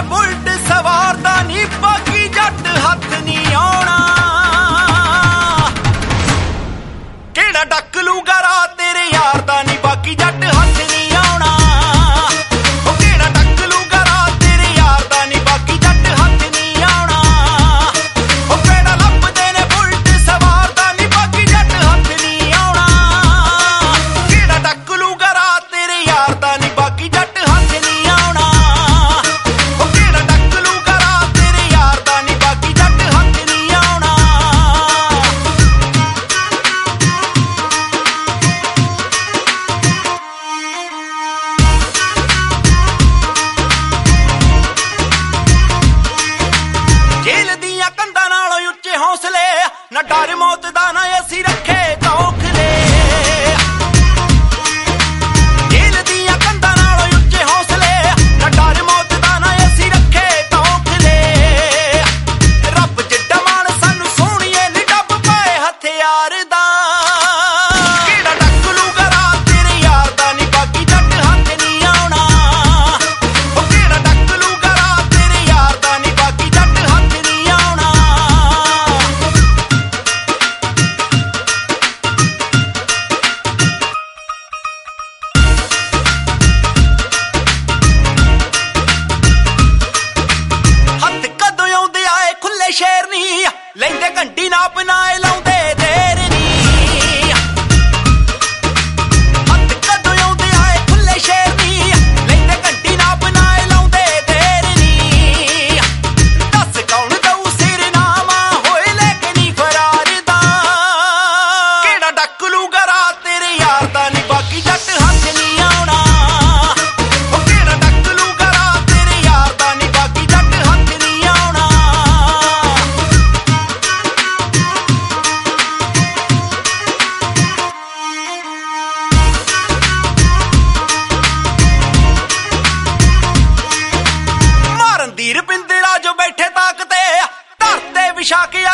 bullet ਸਵਾਰਦਾ ਨੀ ਬਾਕੀ ਜੱਟ ਹੱਥ ਨਹੀਂ ਆਉਣਾ ਕਿਹੜਾ ਡੱਕ ਲੂਗਾ ਰਾਹ ਤੇਰੇ ਯਾਰ ਦਾ ਨੀ ਬਾਕੀ ਜੱਟ ਹੱਥ ਨਹੀਂ ਆਉਣਾ ਉਹ ਕਿਹੜਾ ਡੱਕ ਲੂਗਾ ਰਾਹ ਤੇਰੇ ਯਾਰ ਦਾ ਨੀ ਬਾਕੀ ਜੱਟ ਹੱਥ ਨਹੀਂ ਆਉਣਾ ਉਹ ਕਿਹੜਾ ਲੱਭਦੇ ਨੇ ਬੁਲਟ ਸਵਾਰਦਾ ਨੀ ਬਾਕੀ ਜੱਟ ਹੱਥ ਨਹੀਂ ਆਉਣਾ ਕਿਹੜਾ ਡੱਕ ਲੂਗਾ ਰਾਹ ਤੇਰੇ ਯਾਰ ਦਾ ਨੀ ਬਾਕੀ ਜੱਟ ਹੱਥ ਨਹੀਂ ਆਉਣਾ ਉਹ ਕਿਹੜਾ ਡੱਕ ਲੂਗਾ ਰਾਹ ਤੇਰੇ ਯਾਰ ਦਾ ਨੀ ਬਾਕੀ ਜੱਟ ਹੱਥ ਨਹੀਂ ਆਉਣਾ ਜੇਲ੍ਹ ਦੀਆਂ ਕੰਧਾਂ ਨਾਲੋਂ ਉੱਚੇ ਹੌਸਲੇ ਨਾ ਡਰ ਮੌਤ ਦਾ ਨਾ ਅਸੀਂ ਰੱਖੇ ਤੌਖਲੇ ਜੇਲ੍ਹ ਦੀਆਂ ਕੰਧਾਂ ਨਾਲੋਂ ਉੱਚੇ ਹੌਸਲੇ ਨਾ ਡਰ ਮੌਤ ਦਾ ਨਾ ਅਸੀਂ ਰੱਖੇ ਤੌਖਲੇ ਰੱਬ ਜਿੱਡਾ ਮਾਣ ਸਾਨੂੰ ਸੋਹਣੀਏ ਨੀ ਡੱਬ ਪਾਏ ਹਥਿਆਰ ਦਾ ਕਿਹੜਾ ਡੱਕ ਲੂਗਾ ਰਾਹ ਤੇਰੇ ਯਾਰ ਦਾ ਨੀ ਬਾਕੀ ਜੱਟ ਹੱਥ ਨਹੀਂ ਆਉਣਾ ਉਹ ਕਿਹੜਾ ਡੱਕ ਲੂਗਾ ਰਾਹ ਤੇਰੇ ਯਾਰ ਦਾ ਨੀ ਬਾਕੀ ਜੱਟ ਹੱਥ ਨਹੀਂ ਆਉਣਾ ਹੱਥ ਕਦੋਂ ਆਉਂਦੇ ਆਏ ਖੁੱਲੇ ਸ਼ੇਰ ਨੀ ਲੈਂਦੇ ਘੰਟੀ ਨਾ ਬਣਾਏ ਲਾਉਂਦੇ ਦੇਰ ਨੀ ਹੱਥ ਕਦੋਂ ਆਉਂਦੇ ਆਏ ਖੁੱਲੇ ਸ਼ੇਰ ਨੀ ਲੈਂਦੇ ਘੰਟੀ ਨਾ ਬਣਾਏ ਲਾਉਂਦੇ ਦੇਰ ਨੀ ਦੱਸ ਕੌਣ ਦਊ ਸਿਰਨਾਮਾ ਹੋਏ ਲੈ ਕੇ ਨੀ ਫਰਾਰ ਦਾ ਕਿਹੜਾ ਡੱਕ ਲੂਗਾ ਰਾਹ ਤੇਰੇ ਯਾਰ ਦਾ ਨੀ ਬਾਕੀ ਜੱਟ ਹੱਥ ਨਹੀਂ ਆਉਣਾ ਉਹ ਕਿਹੜਾ ਡੱਕ ਲੂਗਾ ਰਾਹ ਤੇਰੇ ਯਾਰ ਦਾ ਨੀ ਬਾਕੀ ਜੱਟ ਹੱਥ ਨਹੀਂ ਆਉਣਾ ਮਾਰਨ ਦੀ ਰਪਿੰਦਰਾ ਜੋ ਬੈਠੇ ਤਾਕ ਤੇ ਧਰਤੇ ਵਿਛਾ ਕੇ